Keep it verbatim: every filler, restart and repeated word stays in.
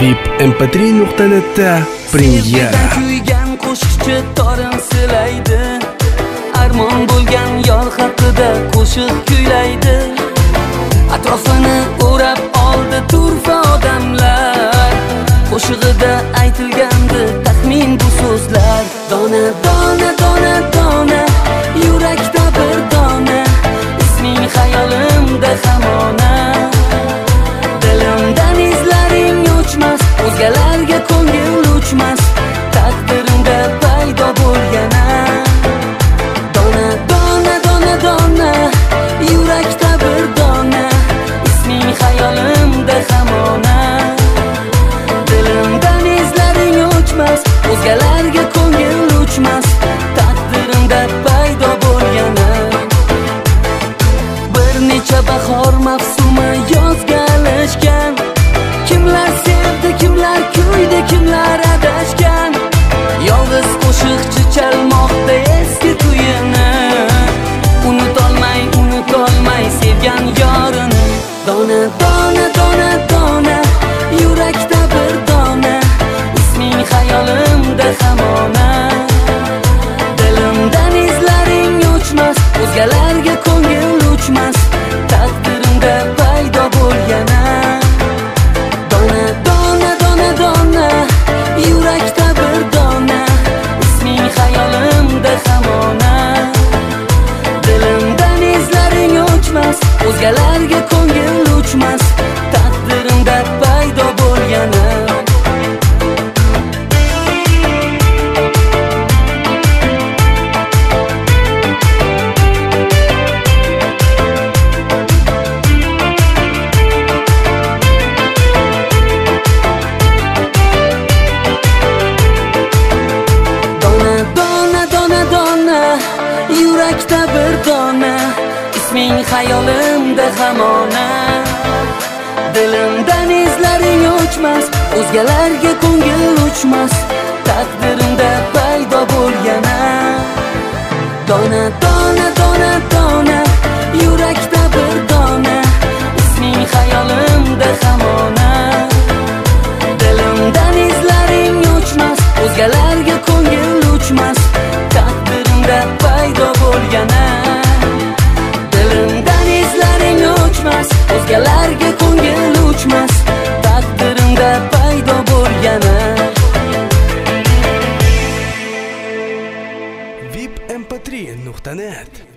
vip m p три nuqta net da premyera. Kuygan qo'shiqchi torin silaydi, armon bo'lgan yor haqida qo'shiq kuylaydi. Atrofini o'rab oldi turfa odamlar, qo'shig'ida aytilgandi taxmin bu so'zlar. Dona dona dona dona yurakda bir dona, isming xayolimda hamona. Dilimdan izlaring o'chmas, o'zgalarga ko'ngil uchmas, taqdirimda paydo bo'lgana. Dona dona dona dona yurakda bir dona, isming xayolimda hamona. Dilimdan izlaring o'chmas, o'zgalarga ko'ngil uchmas, taqdirimda paydo bo'lgana. Bir necha bahor mavsumi yozga alishgan, kimlar sevdi, kimlar kuydi, kimlar adashgan. Yolg'iz qo'shiqchi chalmoqda eski kuyini, unutolmay, unutolmay sevgan yorini. Dona dona dona dona yurakda bir dona, isming xayolimda hamona. Dilimdan izlaring o'chmas, o'zgalarga ko'ngil uchmas, taqdirimda paydo bo'lgana. Dona dona dona dona yurakda bir dona, isming xayolimda hamona. Dilimdan izlaring o'chmas, o'zgalarga ko'ngil uchmas, taqdirimda paydo bo'lgana. Yurakda bir dona, isming xayolimda hamona. Dilimdan izlaring o'chmas, o'zgalarga ko'ngil uchmas, taqdirimda paydo bo'lgana. Dona dona dona dona yurakda bir dona, isming xayolimda hamona. Dilimdan izlaring o'chmas, o'zgalarga ko'ngil uchmas, taqdirimda paydo bo'lgana. Dilimdan izlaring o'chmas, o'zgalarga ko'ngil uchmas, taqdirimda paydo bo'lgana. vip m p три nuqta net